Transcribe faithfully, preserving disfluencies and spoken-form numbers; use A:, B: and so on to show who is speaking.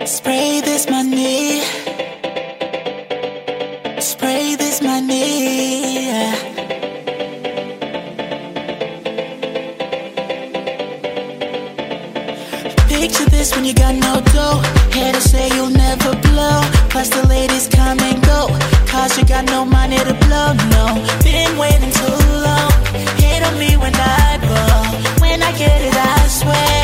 A: Spray this money. Spray this money. Yeah. Picture this when you got no dough. Here to say you'll never blow. Plus the ladies come and go. Cause you got no money to blow, no. Been waiting too long. Hate on me when I go. When I get it, I swear